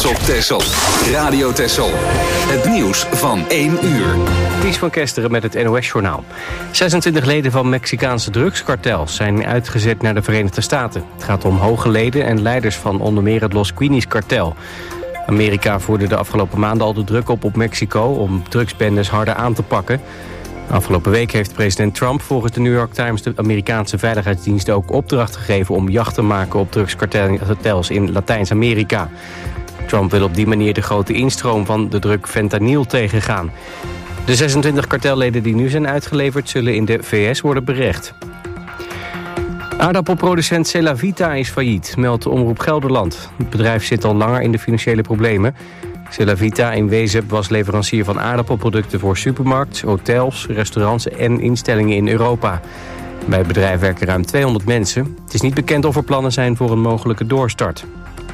trots op Texel. Radio Texel. Het nieuws van 1 uur. Ties van Kesteren met het NOS-journaal. 26 leden van Mexicaanse drugskartels zijn uitgezet naar de Verenigde Staten. Het gaat om hoge leden en leiders van onder meer het Los Queenies-kartel. Amerika voerde de afgelopen maanden al de druk op Mexico om drugsbendes harder aan te pakken. Afgelopen week heeft president Trump volgens de New York Times de Amerikaanse veiligheidsdienst ook opdracht gegeven om jacht te maken op drugskartels in Latijns-Amerika. Trump wil op die manier de grote instroom van de drug fentanyl tegengaan. De 26 kartelleden die nu zijn uitgeleverd zullen in de VS worden berecht. Aardappelproducent Celavita is failliet, meldt Omroep Gelderland. Het bedrijf zit al langer in de financiële problemen. Celavita in Wezep was leverancier van aardappelproducten voor supermarkts, hotels, restaurants en instellingen in Europa. Bij het bedrijf werken ruim 200 mensen. Het is niet bekend of er plannen zijn voor een mogelijke doorstart.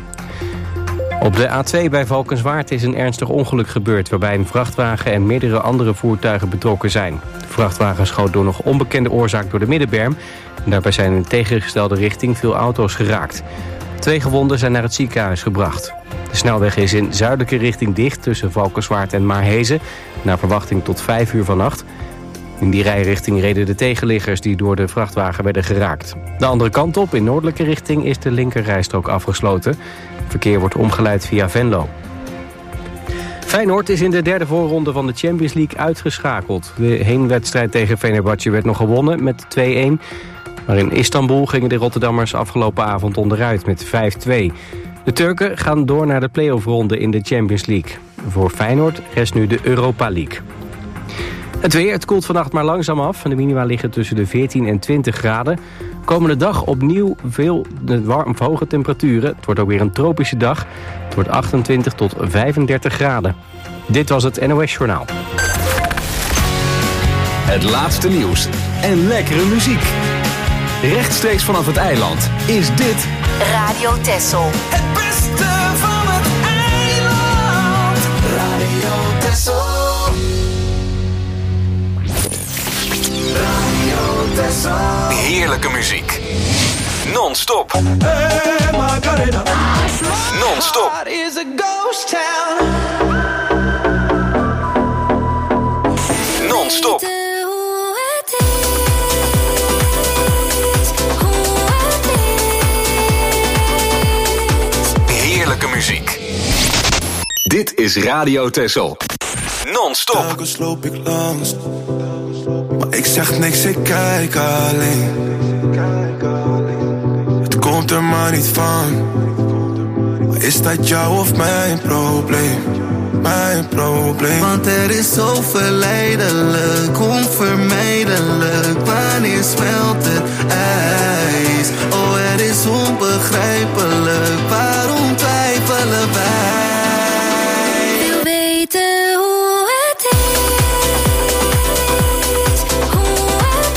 Op de A2 bij Valkenswaard is een ernstig ongeluk gebeurd, waarbij een vrachtwagen en meerdere andere voertuigen betrokken zijn. De vrachtwagen schoot door nog onbekende oorzaak door de middenberm. En daarbij zijn in tegengestelde richting veel auto's geraakt. 2 gewonden zijn naar het ziekenhuis gebracht. De snelweg is in zuidelijke richting dicht tussen Valkenswaard en Maarhezen, naar verwachting tot 5 uur vannacht. In die rijrichting reden de tegenliggers die door de vrachtwagen werden geraakt. De andere kant op, in noordelijke richting, is de linkerrijstrook afgesloten. Verkeer wordt omgeleid via Venlo. Feyenoord is in de derde voorronde van de Champions League uitgeschakeld. De heenwedstrijd tegen Fenerbahce werd nog gewonnen met 2-1. Maar in Istanbul gingen de Rotterdammers afgelopen avond onderuit met 5-2. De Turken gaan door naar de play-offronde in de Champions League. Voor Feyenoord rest nu de Europa League. Het weer, het koelt vannacht maar langzaam af. De minima liggen tussen de 14 en 20 graden. Komende dag opnieuw veel hoge temperaturen. Het wordt ook weer een tropische dag. Het wordt 28 tot 35 graden. Dit was het NOS Journaal. Het laatste nieuws en lekkere muziek. Rechtstreeks vanaf het eiland is dit Radio Texel. Het beste van het eiland. Radio Texel. Radio Texel. heerlijke muziek. Non-stop. Hey, Macarena. Non-stop. It is a ghost town. Non-stop. Heerlijke muziek. Dit is Radio Texel. Non-stop. Telkens loop ik langs, maar ik zeg niks, ik kijk alleen. Het komt er maar niet van, maar is dat jou of mijn probleem? Mijn probleem. Want er is zo verleidelijk, onvermijdelijk. Wanneer smelt het ijs? Oh, het is onbegrijpelijk. Waarom twijfelen wij? Wil weten hoe het is, hoe het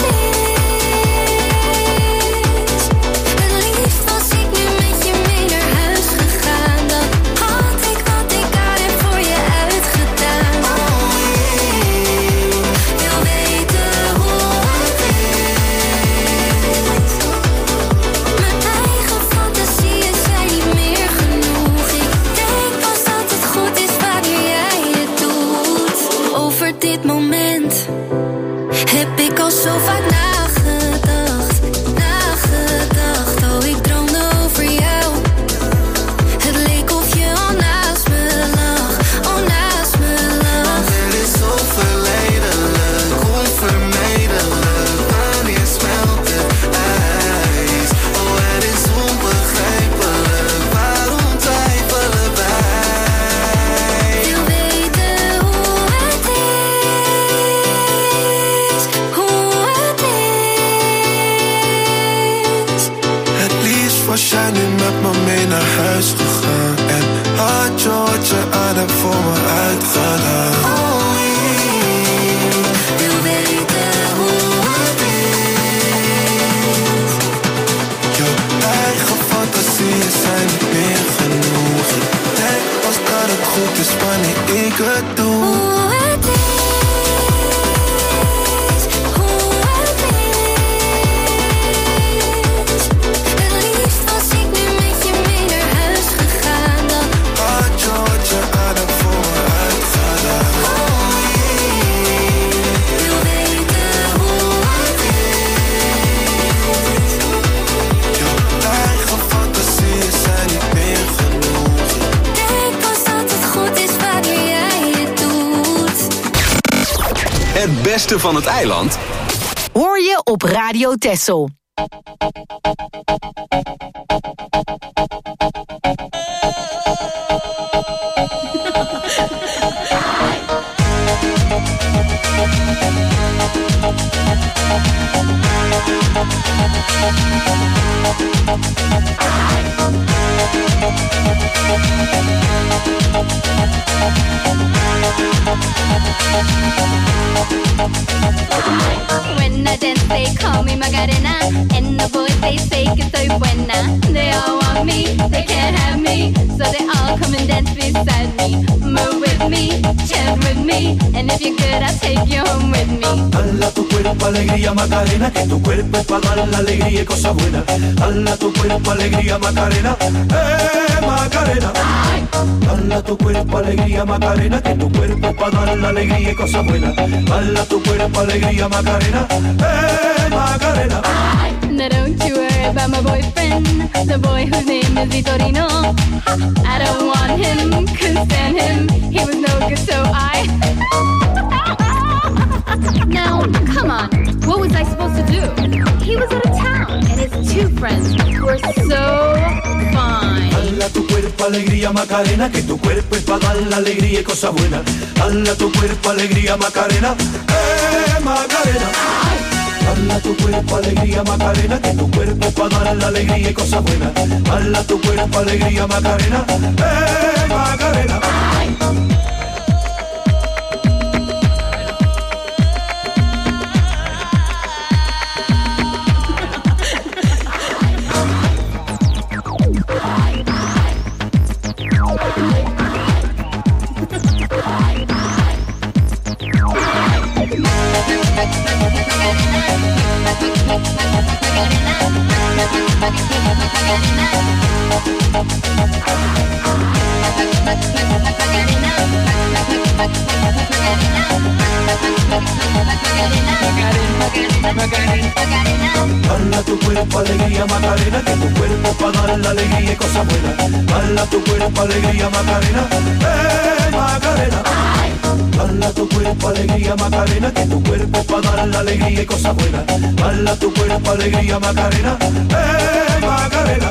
is. Het liefst was ik nu met je mee naar huis gegaan. Dan had ik wat ik aan heb voor je uitgedaan. Wil weten hoe het is. Mijn eigen fantasieën zijn niet meer genoeg. Ik denk pas dat het goed is wanneer jij het doet. Over dit moment heb ik al zo vaak nagedacht. Oh, ik droomde over jou. Het leek of je al naast me lag. Het is zo verleidelijk, onvermijdelijk. Wanneer smelt het ijs? Oh, het is onbegrijpelijk. Waarom twijfelen wij? Wil weten hoe het is, hoe het is. Het liefst was jij nu met me mee naar huis gegaan. En had je wat je aan hebt voor me uitgedaan. Wil weten hoe het is. Jouw eigen fantasieën zijn niet meer genoeg. Ik denk pas dat het goed is wanneer ik het doe. Hoe het is, hoe het is. Het liefst was ik nu met je mee naar huis gegaan. Dan Had je beste van het eiland hoor je op Radio Texel. When I dance, they call me Macarena, and the boys they say que soy buena. They all want me, they can't have me, so they all come and dance beside me. Move with me, chant with me, and if you're good, I'll take you home with me. Hala tu cuerpo, alegría, Macarena, que tu cuerpo es para dar la alegría y cosas buenas. Hala tu cuerpo, alegría, Macarena, Macarena. Hala tu cuerpo, alegría, Macarena, que tu cuerpo es para dar la alegría y cosas buenas. Hala tu cuerpo, alegría, Macarena, Macarena. Now don't you worry about my boyfriend, the boy whose name is Vitorino. I don't want him, couldn't stand him, he was no good, so I... Now, come on, what was I supposed to do? He was out of town, and his two friends were so fine. Hala tu cuerpo, alegría, Macarena, que tu cuerpo es para dar la alegría y cosas buenas. Hala tu cuerpo, alegría, Macarena, Macarena. Hala tu cuerpo, alegría, Macarena, que tu cuerpo es para dar la alegría y cosas buenas. Hala tu cuerpo, alegría, Macarena, Macarena. Hala tu cuerpo, alegría, Macarena, que tu cuerpo es para dar la alegría y cosas buenas. Hala tu cuerpo, alegría, Macarena, Macarena. Hala tu cuerpo, alegría, Macarena, que tu cuerpo es para dar la alegría y cosas buenas. Hala tu cuerpo, alegría, Macarena, Macarena.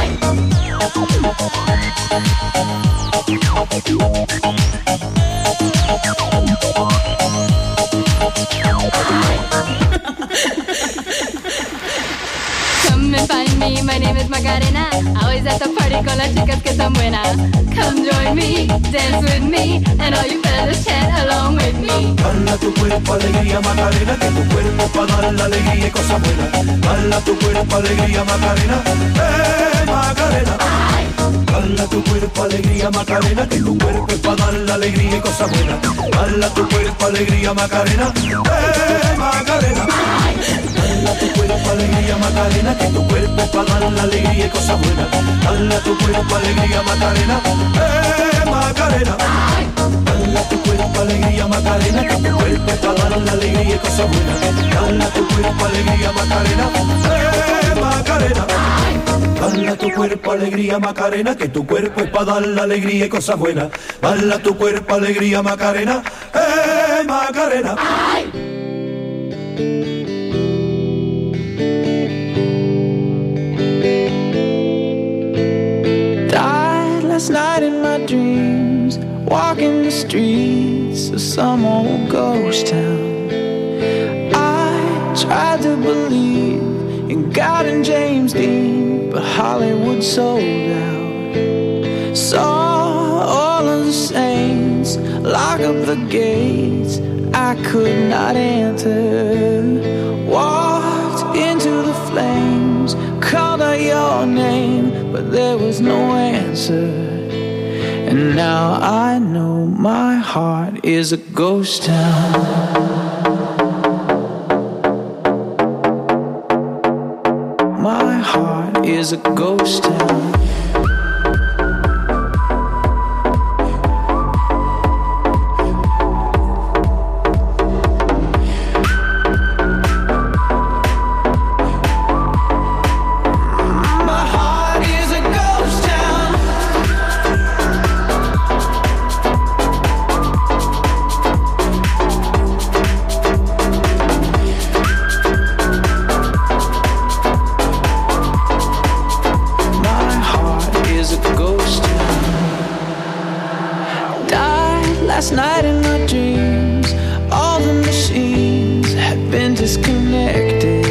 Come and find me, my name is Macarena. Always at the party con las chicas que son buenas. Come join me, dance with me, and all you fellas chant along with me. Hala tu cuerpo, alegría, Macarena, que tu cuerpo es para dar la alegría y cosas buenas. Hala tu cuerpo, alegría, Macarena, Macarena. Hala tu cuerpo, alegría, Macarena, que tu cuerpo es para dar la alegría y cosas buenas. Hala tu cuerpo, alegría, Macarena, Macarena. Hala tu cuerpo, alegría, Macarena, que tu cuerpo es para dar la alegría y cosas buenas. Hala tu cuerpo, alegría, Macarena, Macarena. Hala tu cuerpo, alegría, Macarena, que tu cuerpo es para dar la alegría y cosas buenas. Hala tu cuerpo, alegría, Macarena, Macarena. Hala tu cuerpo, alegría, Macarena, que tu cuerpo es para dar la alegría y cosas buenas. Hala tu cuerpo, alegría, Macarena, Macarena. Died last night in my dreams, walking the streets of some old ghost town. I tried to believe in God and James Dean, but Hollywood sold out. Saw all of the saints lock up the gates I could not enter. Walked into the flames, called out your name, but there was no answer. And now I know my heart is a ghost town. My heart is a ghost town. last night in my dreams, all the machines had been disconnected.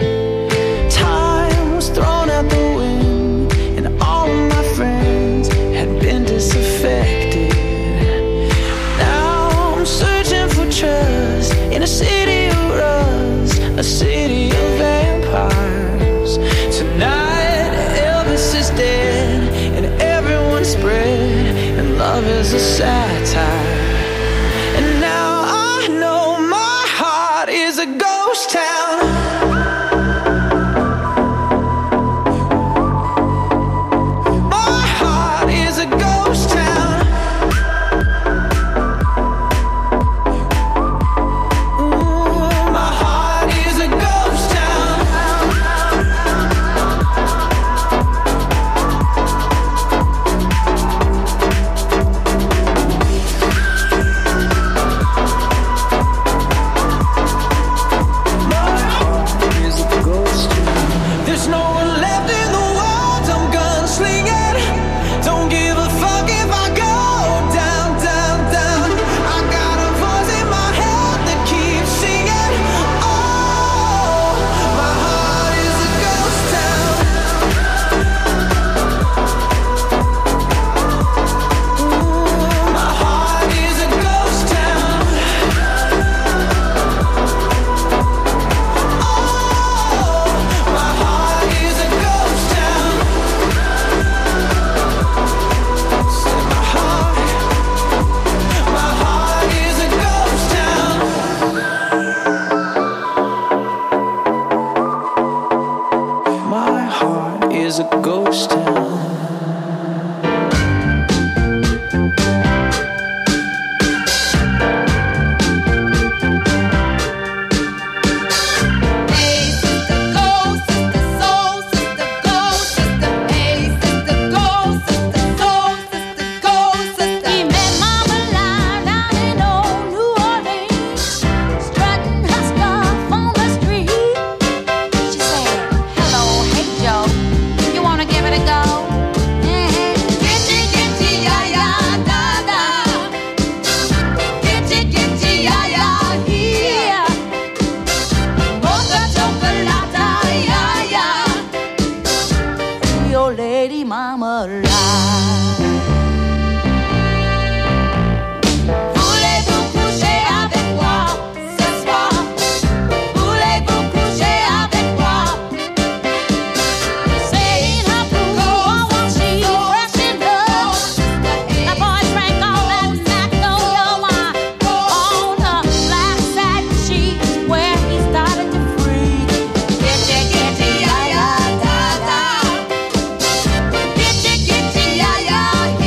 Time was thrown out the wind, and all of my friends had been disaffected. Now I'm searching for trust in a city of rust, a city of vampires. Tonight Elvis is dead and everyone's spread, and love is a satire. And now I know my heart is a ghost town. My heart is a ghost town. Ooh, my heart is a ghost town. There's no one left in the world, I'm gunslinging. Don't give a fuck if I go down, down, down. I got a voice in my head that keeps singing. Oh, my heart is a ghost town. Ooh, my heart is a ghost town. My heart is a ghost town. Say my heart is a ghost town. My heart is a ghost town. He met Mama Lyle down in old New Orleans, strutting her stuff on the street. She said, "Hello, hey Joe, you wanna give it a go?" Gitty, gitty, ya, ya, da, da. Gitty, gitty, ya, ya, here. Mocha chocolate, ya, ya. Your lady Mama Lyle. Voulez-vous coucher avec moi ce soir? Voulez-vous coucher avec moi? Saying her blue, she fresh in love. The boy drank all that Magnolia wine on the black satin sheets where he started to freeze. Gitty, gitty, ya, ya, da, da. Gitty, gitty, ya, ya,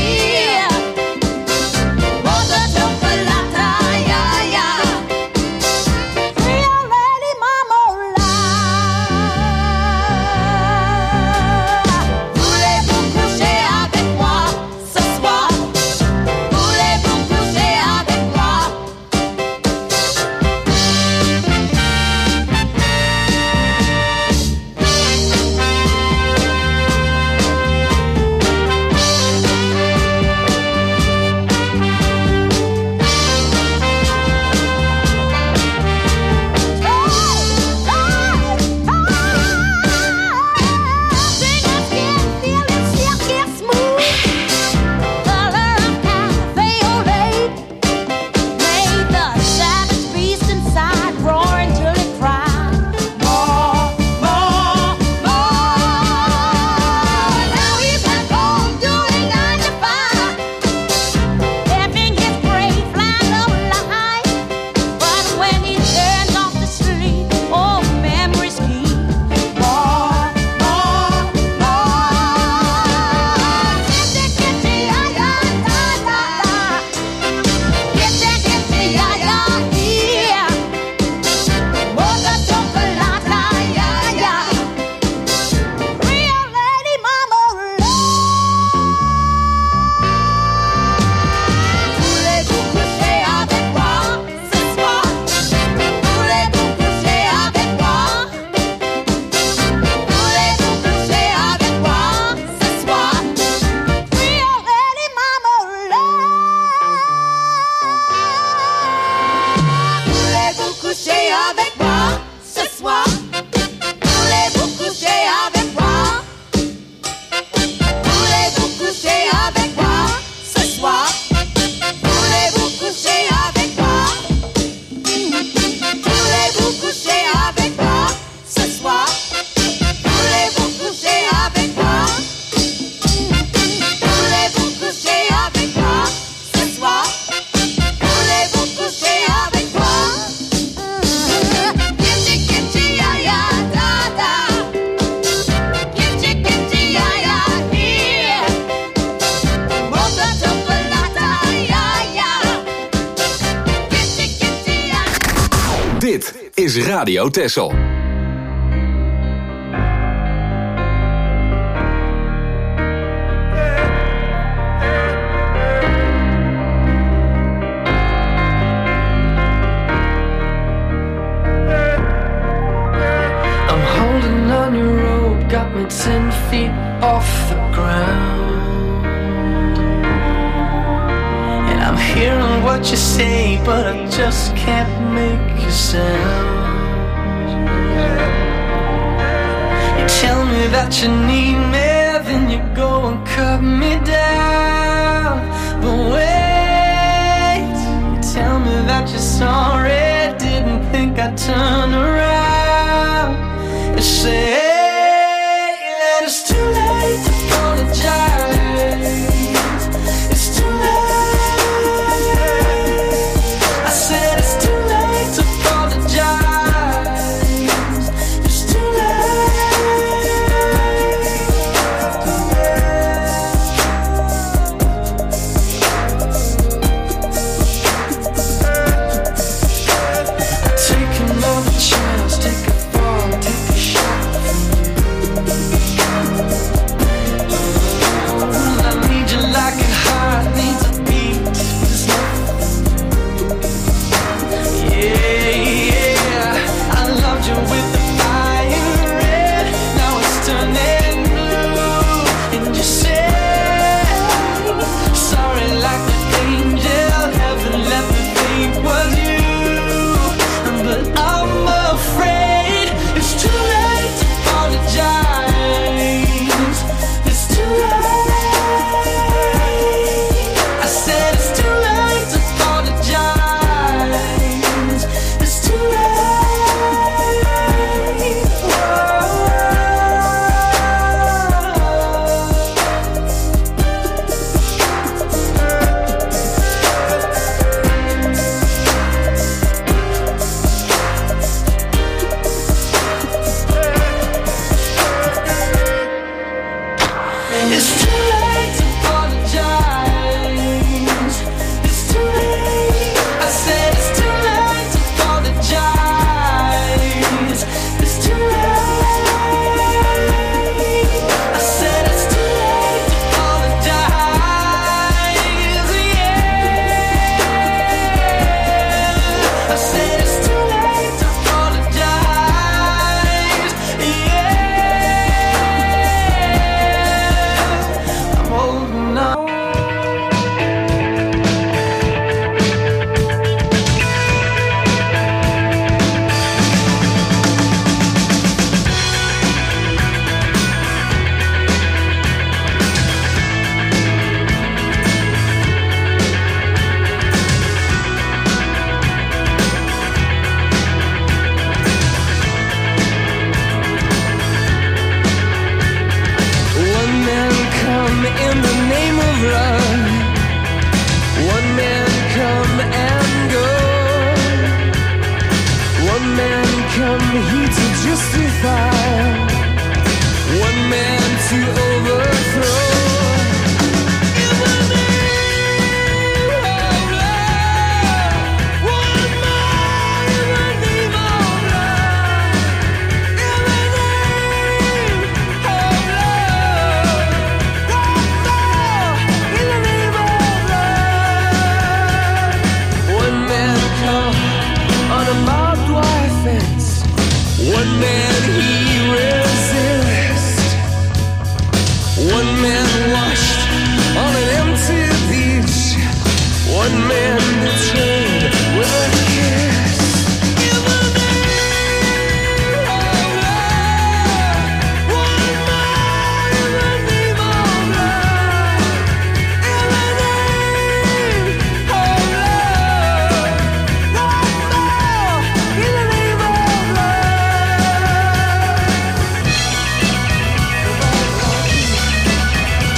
is Radio Texel. I'm holding on your rope, got me 10 feet off the ground. And I'm hearing what you say, but I just can't make a sound. You tell me that you need me, then you go and cut me down. But wait, you tell me that you're sorry, didn't think I'd turn around. You say that it's too late to apologize. It's too late. I said it's too late to apologize. It's too take another chance, take a fall, take a shot from you. I need you like a heart needs a beat. There's nothing. Yeah, I loved you with the fire red. Now it's turning blue. And you say sorry like the angel. Heaven let me think was you. But I'm afraid it's too late to apologize. It's too late. I said it's too late to apologize. It's too late. It's too late to apologize. It's too late. I said it's too late to apologize. It's too late. I said it's too late to apologize. Yeah. I said it's too late to apologize. Yeah. I'm holding on. One man come in the name of love. One man come and go. One man come here to justify. One man to overthrow. In the name of love. One man in the name of love. In the name of love. In the name of love. One man come on a barbed wire fence. One man he resists. One man washed on an empty beach. One man betrayed with a kiss. In the name of love. One man in the name of love. In the name of love. One more in the name of love.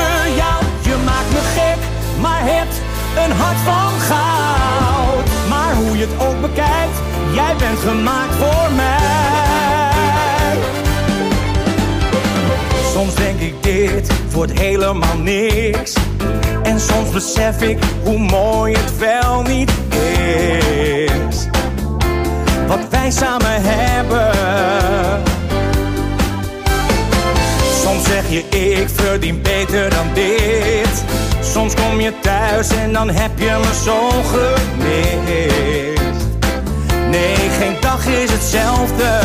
jou. Je maakt me gek, maar hebt een hart van goud. Maar hoe je het ook bekijkt, jij bent gemaakt voor mij. Soms denk ik dit wordt helemaal niks. En soms besef ik hoe mooi het wel niet is. Wat wij samen hebben. Soms zeg je ik verdien beter dan dit. Soms kom je thuis en dan heb je me zo gemist. Nee, geen dag is hetzelfde.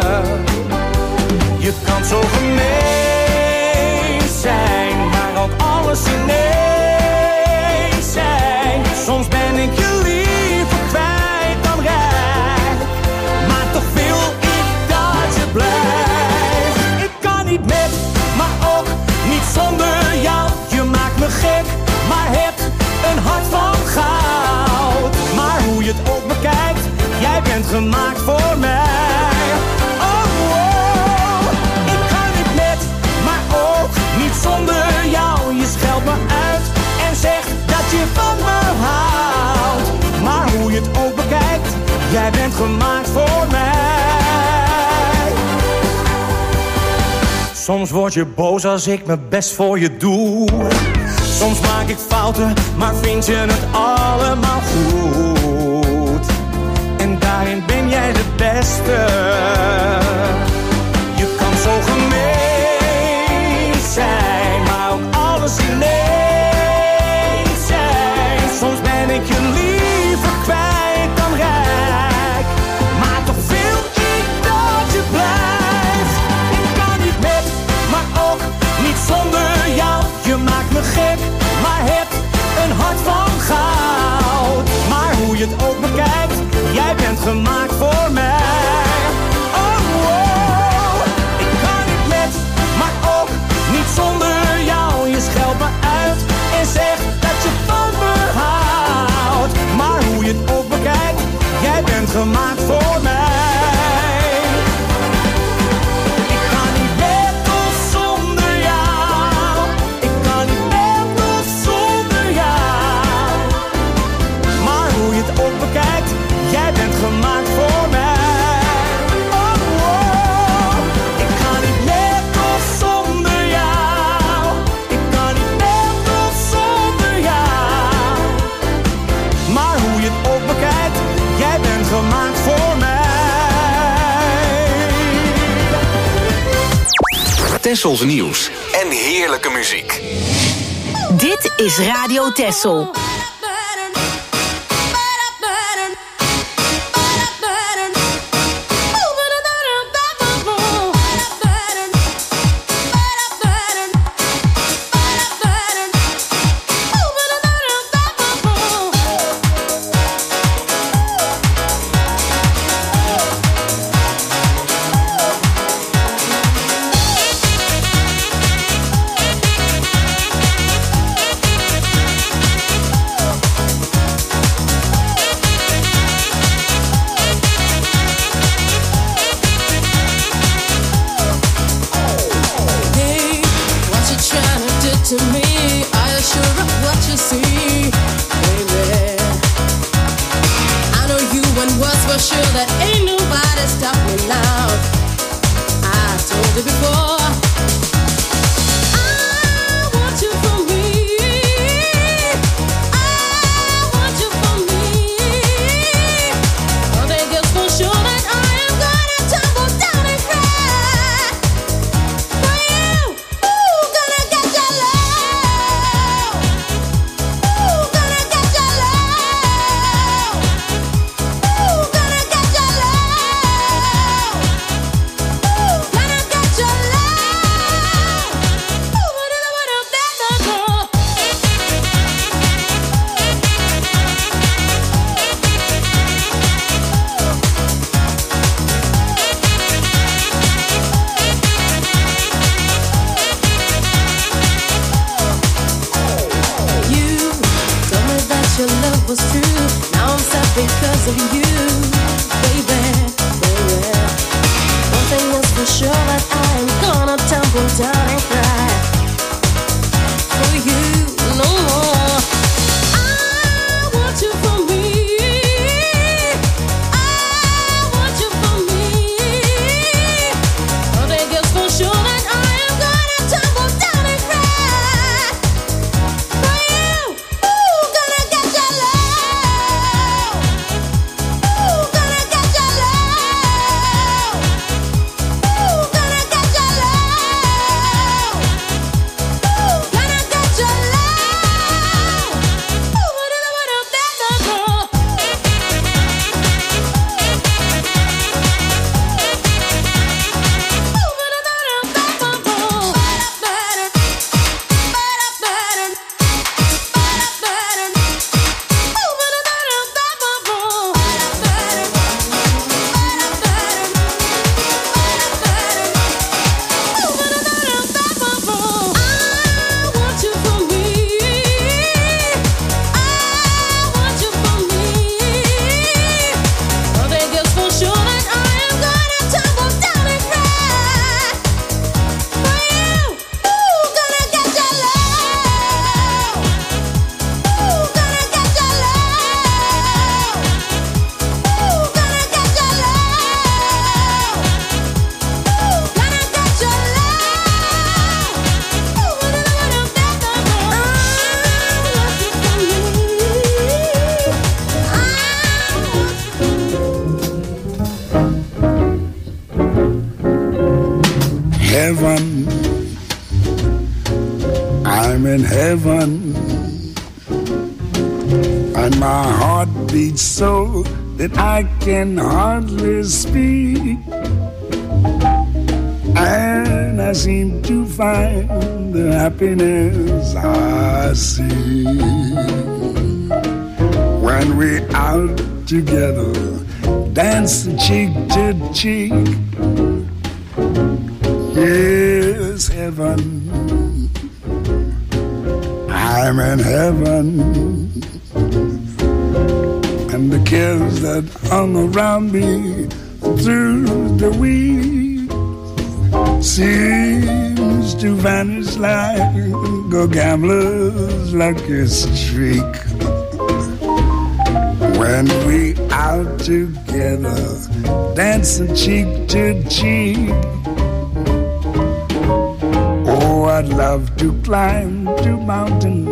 Je kan zo gemeen zijn, maar ook alles ineens zijn. Soms ben ik je liever kwijt dan rijk, maar toch wil ik dat je blijft. Ik kan niet met, maar ook niet zonder jou. Je maakt me gek, maar hebt een hart van goud. Maar hoe je het ook bekijkt, jij bent gemaakt voor mij. Oh, oh, ik kan niet met, maar ook niet zonder jou. Je scheldt me uit en zegt dat je van me houdt. Maar hoe je het ook bekijkt, jij bent gemaakt voor mij. Soms word je boos als ik mijn best voor je doe. Soms maak ik fouten, maar vind je het allemaal goed. En daarin ben jij de beste. Je kan zo gemeen zijn, maar ook alles ineens zijn. Soms ben ik je liever kwijt dan rijk, maar toch wil ik dat je blijft. Ik kan niet met, maar ook niet zonder jou. Je maakt me gek, maar hebt een hart van goud. Maar hoe je het ook bekijkt, jij bent gemaakt voor mij. Oh, oh, ik kan niet met, maar ook niet zonder jou. Je scheldt me uit en zegt dat je van me houdt. Maar hoe je het ook bekijkt, jij bent gemaakt voor mij. Ik kan niet met of zonder jou. Ik kan niet met of zonder jou. Maar hoe je het ook bekijkt, jij bent gemaakt voor mij. Oh, oh, ik kan niet met of zonder jou. Ik kan niet met of zonder jou. Maar hoe je het ook bekijkt, jij bent gemaakt voor mij. Tessels nieuws en heerlijke muziek. Dit is Radio Tessel. Your love. I'm in heaven, and my heart beats so that I can hardly speak, and I seem to find the happiness I see when we're out together, dancing cheek to cheek. Yes, heaven, I'm in heaven, and the cares that hung around me through the week seems to vanish like a gambler's lucky streak. When we out together, dancing cheek to cheek. Oh, I'd love to climb to mountain,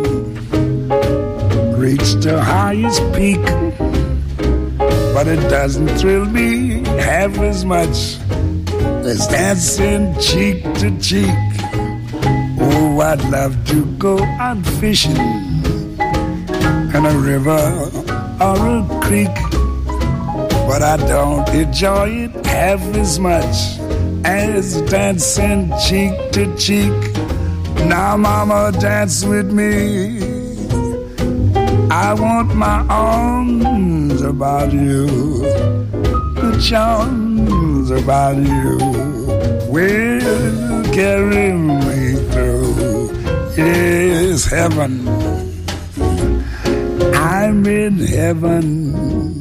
reach the highest peak, but it doesn't thrill me half as much as dancing cheek to cheek. Oh, I'd love to go out fishing in a river or a creek, but I don't enjoy it half as much as dancing cheek to cheek. Now, mama, dance with me. I want my arms about you, the charms about you will carry me through. Yes, heaven, I'm in heaven,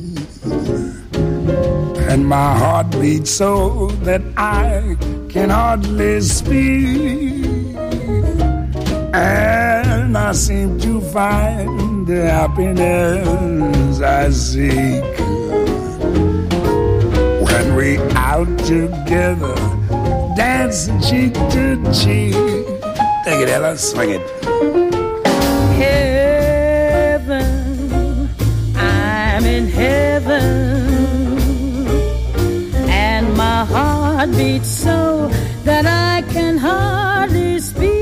and my heart beats so that I can hardly speak, and I seem to find the happiness I seek when we out together, dancing cheek to cheek. Take it, Ella, swing it. Heaven, I'm in heaven, and my heart beats so that I can hardly speak,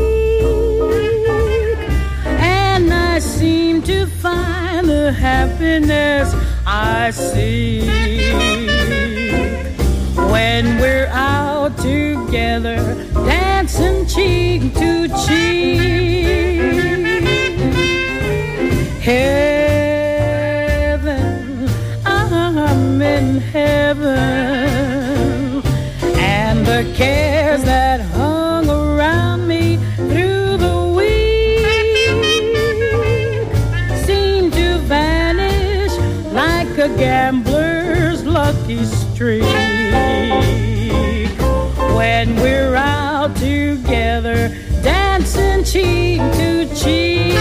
and I seem to find the happiness I seek when we're out together, dancing cheek to cheek. Heaven, I'm in heaven, and the cares that hung around me through the week seem to vanish like a gambler's lucky streak when we're out together, dancing cheek to cheek.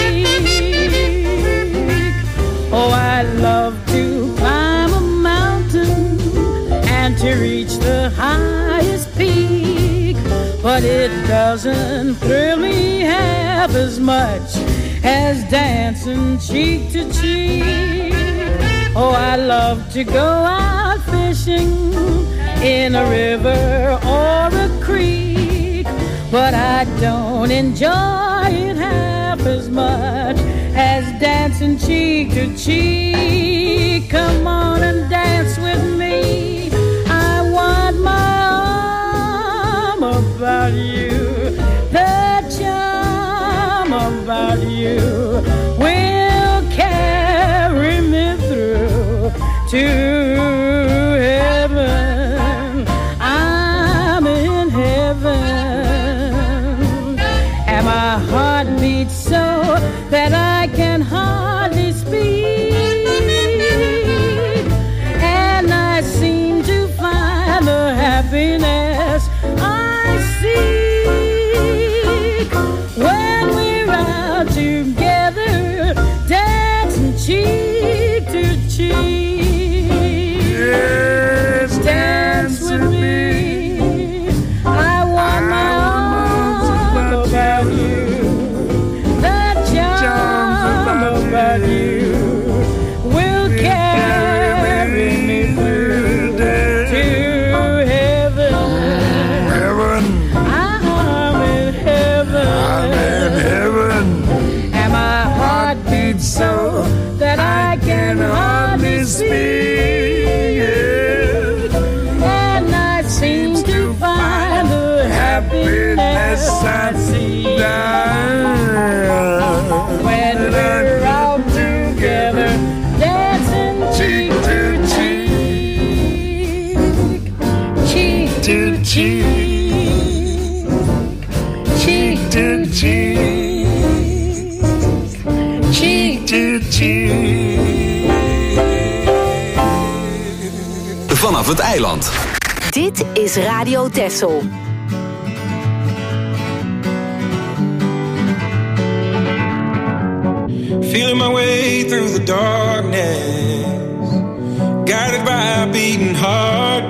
Oh, I'd love to climb a mountain and to reach the highest peak, but it doesn't thrill me half as much as dancing cheek to cheek. Oh, I love to go out fishing in a river or a creek, but I don't enjoy it half as much as dancing cheek to cheek. Come on and dance with me. I want my arm about you, the charm about you will carry me through to heaven. I'm in heaven, and my heart beats so that I can hardly speak, and I seem to find the happiness I seek when we're out together, dancing cheek to cheek. Yes, dance with me. I want my arms about you, the charm about you will carry me through to heaven. Heaven, I'm in heaven. I'm in heaven. Vanaf het eiland. Dit is Radio Texel. Feeling my way through the darkness, guided by a beating heart.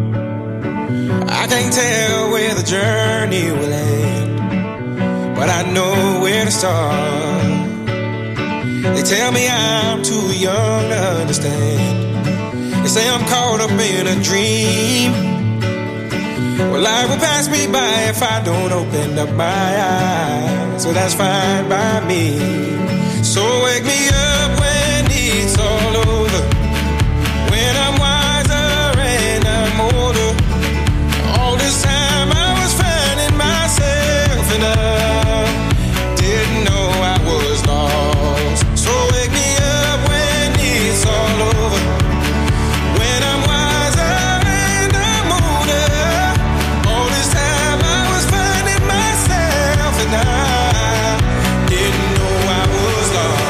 I can't tell where the journey will end, but I know where to start. They tell me I'm too young to understand. They say I'm caught up in a dream. Well, life will pass me by if I don't open up my eyes. So that's fine by me. So wake me up when it's all over, when I'm wiser and I'm older. All this time I was finding myself and I didn't know I was lost. So wake me up when it's all over, when I'm wiser and I'm older. All this time I was finding myself and I didn't know I was lost.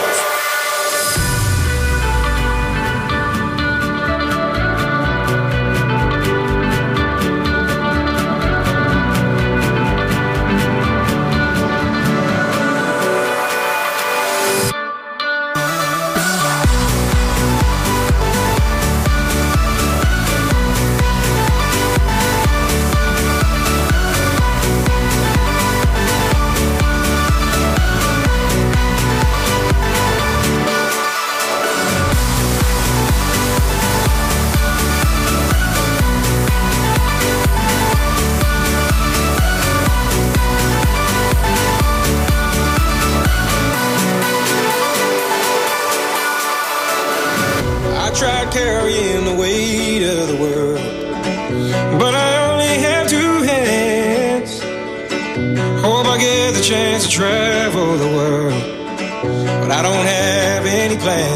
Tried carrying the weight of the world, but I only have two hands. Hope I get the chance to travel the world, but I don't have any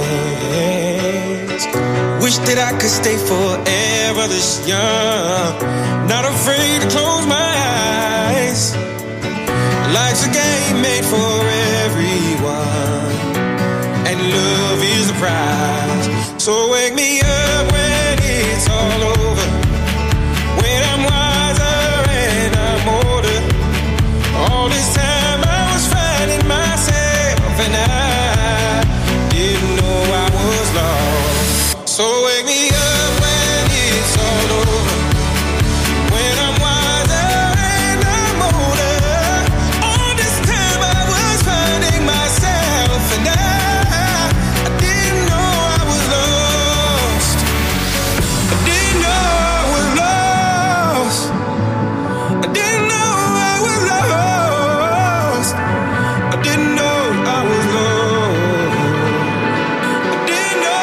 plans. Wish that I could stay forever this young, not afraid to close my eyes. Life's a game made for everyone, and love is the prize. So wake me up when it's all over, when I'm wiser and I'm older. All this time I was finding myself and I didn't know I was lost. So wake me up when it's all over, when I'm wiser and I'm older. All this time I was finding myself and I didn't know I was lost. I didn't know I was lost. I didn't know I was lost. I didn't know I was lost. I didn't know.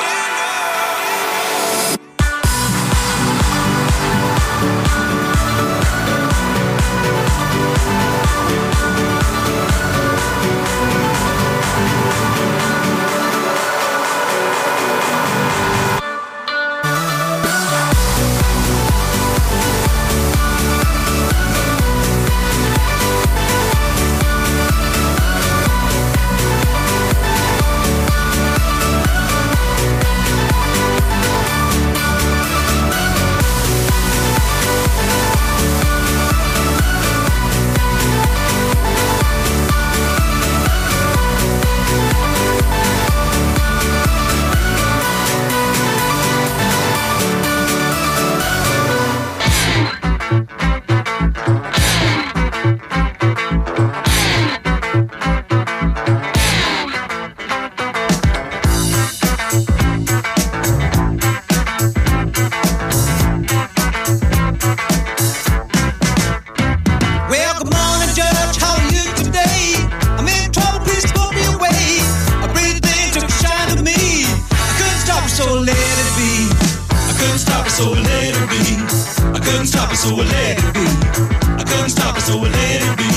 Well, good morning, Judge. How are you today? I'm in trouble, please put me away. A pretty thing took a shine to me. I couldn't stop it, so let it be. I couldn't stop it, so let it be. I couldn't stop it, so let it be. I couldn't stop it, so let it be.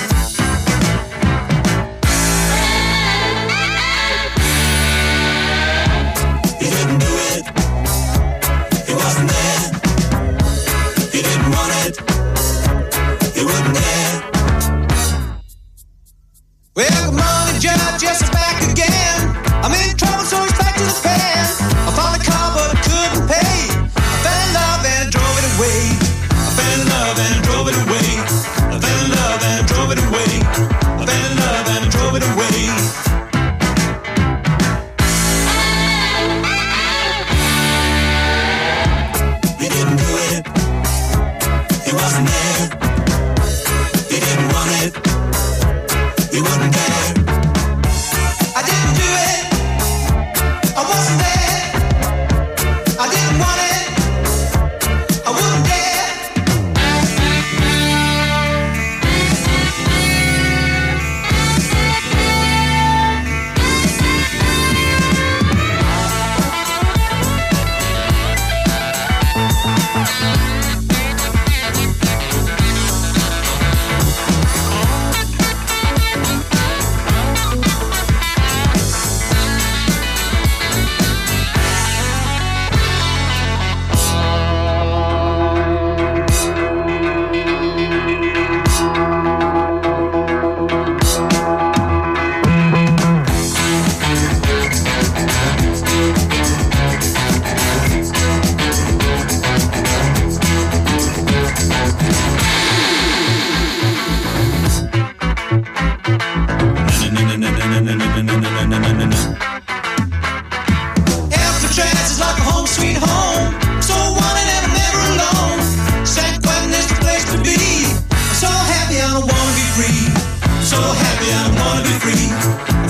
He didn't do it. He wasn't there. He didn't want it. He wouldn't dare. Well, good morning, Judge. Yes, I'm back again.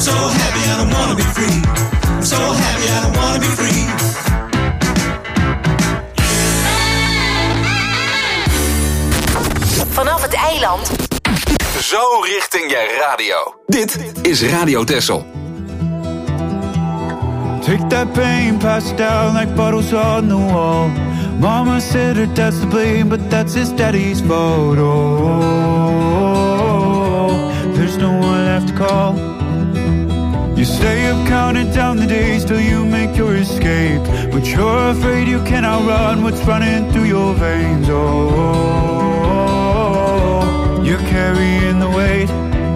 so happy I don't wanna be free. I'm so happy I don't wanna be free. Vanaf het eiland. Zo richting je radio. Dit is Radio Texel. Take that pain, pass it down like bottles on the wall. Mama said her dad's to blame, but that's his daddy's fault. Oh, there's no one left to call. You stay up counting down the days till you make your escape, but you're afraid you cannot run what's running through your veins. Oh, you're carrying the weight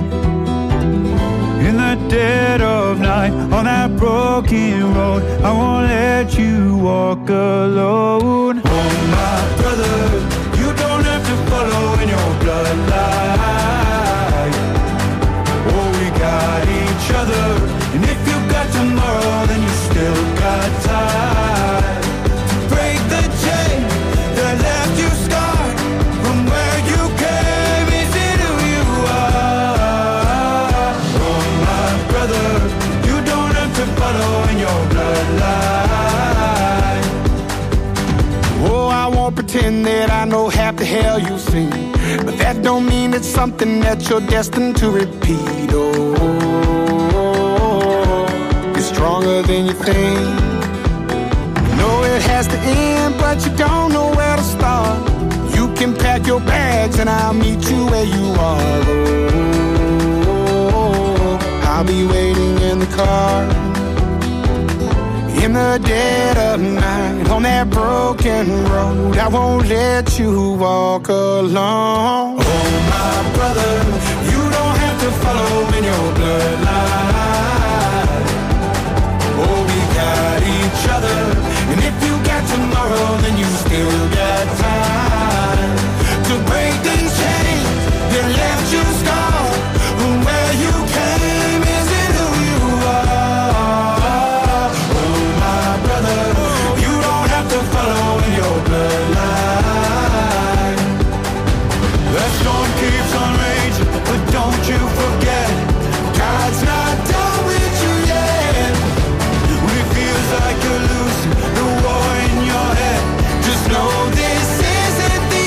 in the dead of night on that broken road. I won't let you walk alone. Oh my brother, you don't have to follow in your bloodline. Oh, we got each other, and if you got tomorrow, then you still got time to break the chain that left you scarred from where you came. Is it who you are? Oh my brother, you don't have to follow in your bloodline. Oh, I won't pretend that I know half the hell you've seen, but that don't mean it's something that you're destined to repeat. Oh, you're stronger than you think. You know it has to end, but you don't know where to start. You can pack your bags and I'll meet you where you are. Oh, I'll be waiting in the car in the dead of night on that broken road. I won't let you walk alone. Oh my brother, you don't have to follow in your bloodline. Oh, we got each other, and if you got tomorrow, then you still got time to break these chains that left you scarred from where you came. Is it who you are? Oh my brother, you don't have to follow in your bloodline. That storm keeps on raging, but don't you forget, God's not done with you yet. When it feels like you're losing the war in your head, just know this isn't the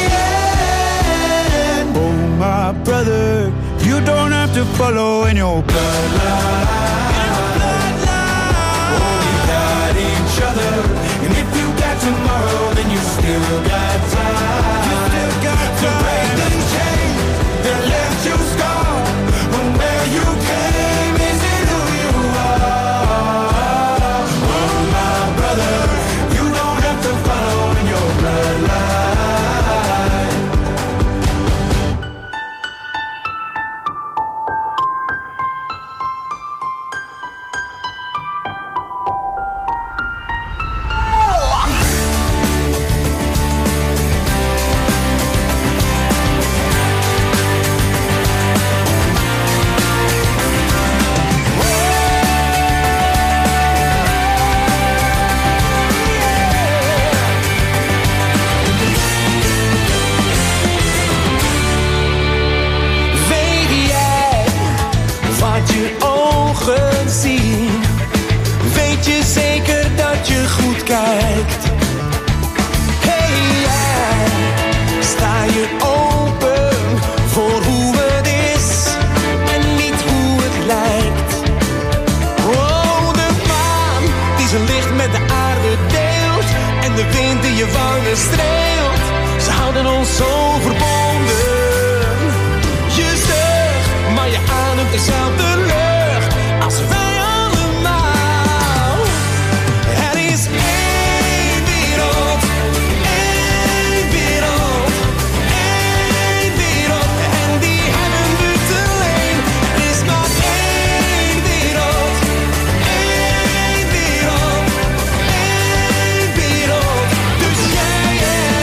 end. Oh my brother, you don't have to follow in your bloodline. Oh, we got each other, and if you got tomorrow, then you still got time. You still got time to break the chain that left you scarred from where you came. Is it who you are? Oh my brother, you don't have to follow in your bloodline. Yeah, yeah.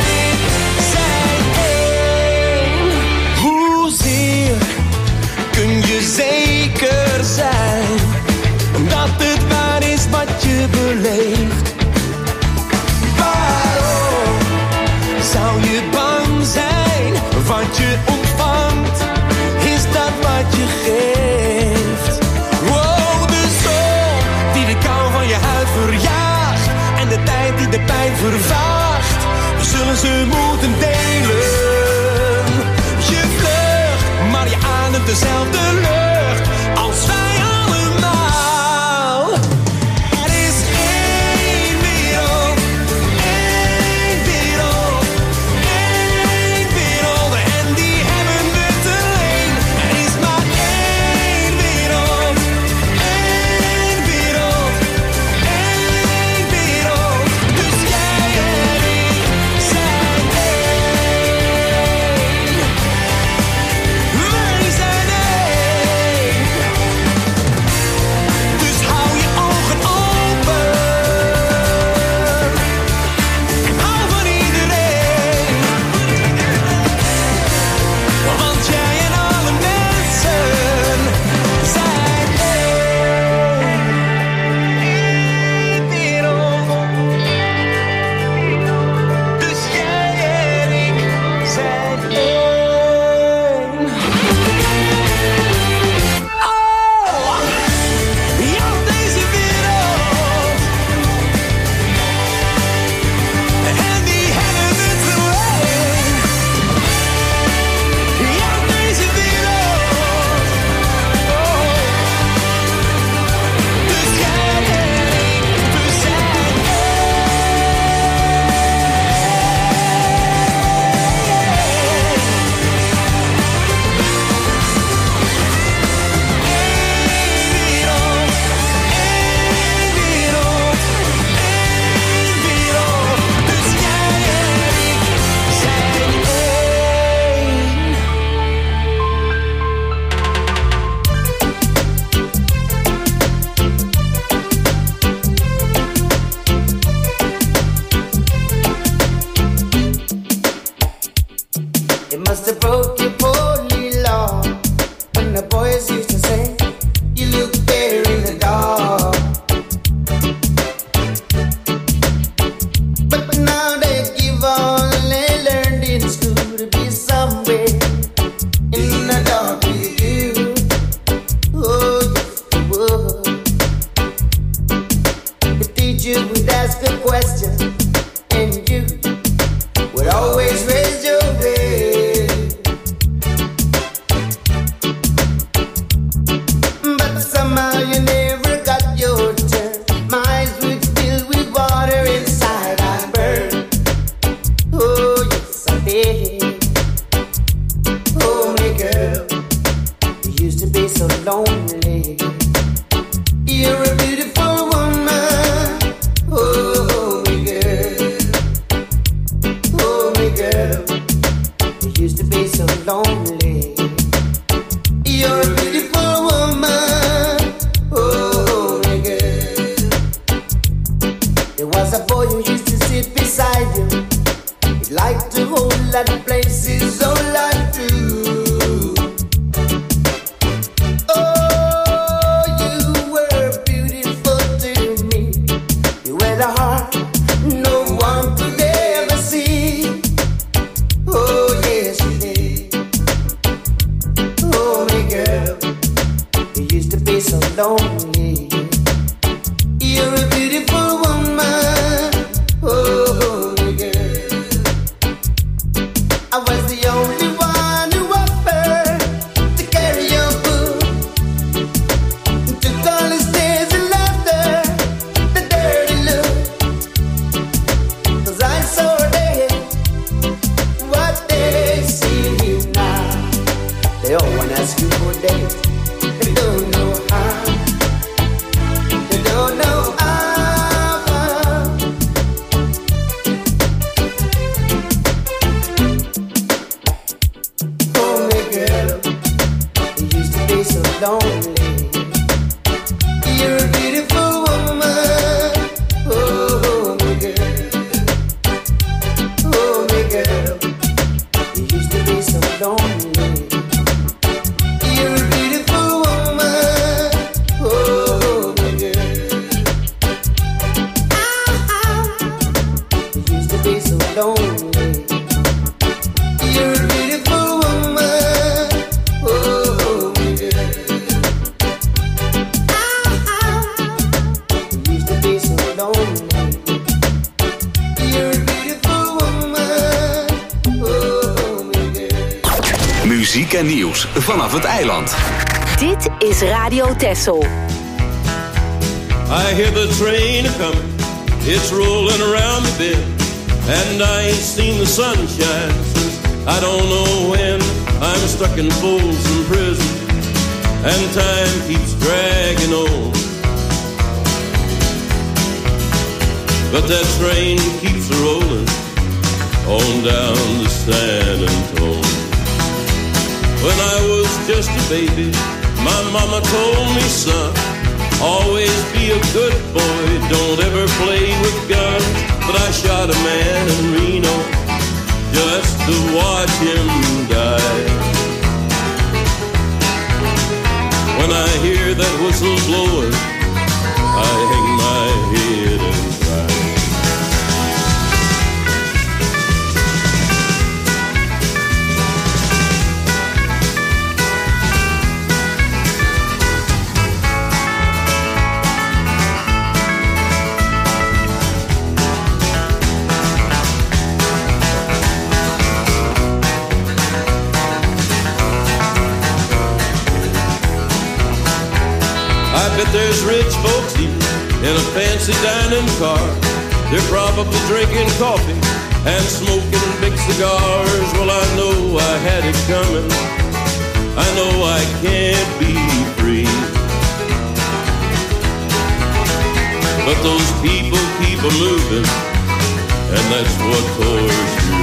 lonely. You're a beautiful woman. Oh, my girl. Oh, my girl. You used to be so lonely. You're a beautiful woman. Oh, my girl. There was a boy who used to sit beside you. He liked to hold that places all I do. Oh, you were beautiful to me. You had a heart no one could ever see. Oh, yes, you did. Oh, my girl, you used to be so lonely. You're a beautiful woman. Oh, my girl, I was the only one who offered to carry your book, to all the stares and laughter, the dirty look. 'Cause I saw them, what they see you now. They all wanna ask you for dates. They don't know how. They don't know how. Oh, my girl, you used to be so lonely. You're a beautiful woman. Oh, my girl. Oh, my girl, you used to be so lonely. You're a beautiful woman. Oh, my girl. You used to be so lonely. You're a beautiful woman. Oh, my girl. You used to be so lonely. You're a beautiful woman. Oh, my girl. Muziek en nieuws vanaf het eiland. Dit is Radio Texel. I hear the train a-comin', it's rolling around the bend, and I ain't seen the sunshine since I don't know when. I'm stuck in Folsom Prison, and time keeps dragging on. But that train keeps rolling on down to San Antonio. When I was just a baby, my mama told me, son, always be a good boy, don't ever play with guns. But I shot a man in Reno just to watch him die. When I hear that whistle blowing, I hang my head and cry. I bet there's rich folks eating in a fancy dining car. They're probably drinking coffee and smoking big cigars. Well, I know I had it coming. I know I can't be free. But those people keep a-moving, and that's what tortures me.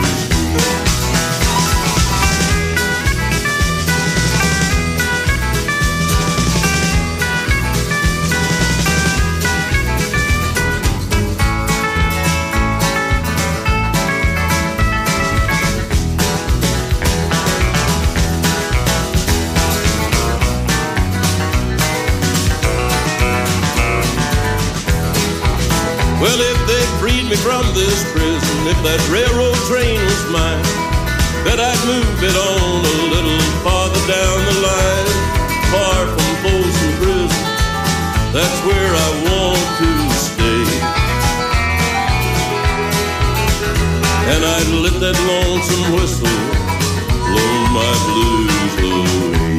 Well, if they freed me from this prison, if that railroad train was mine, bet I'd move it on a little farther down the line, far from Folsom Prison. That's where I want to stay. And I'd let that lonesome whistle blow my blues away.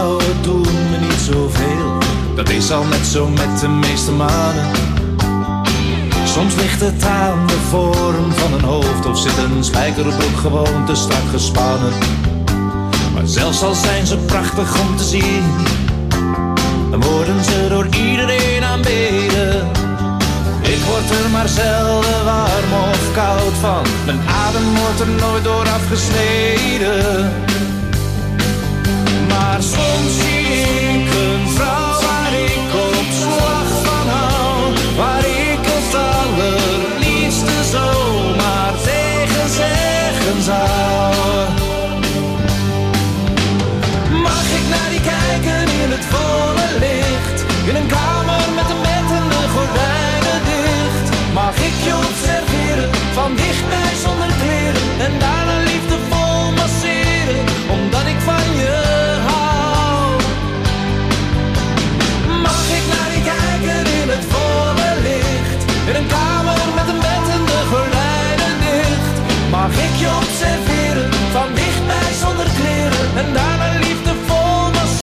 nou, het doet me niet zoveel. Dat is al net zo met de meeste mannen. Soms ligt het aan de vorm van een hoofd, of zit een spijkerbroek gewoon te strak gespannen. Maar zelfs al zijn ze prachtig om te zien, dan worden ze door iedereen aanbeden. Ik word er maar zelden warm of koud van, mijn adem wordt er nooit door afgesneden.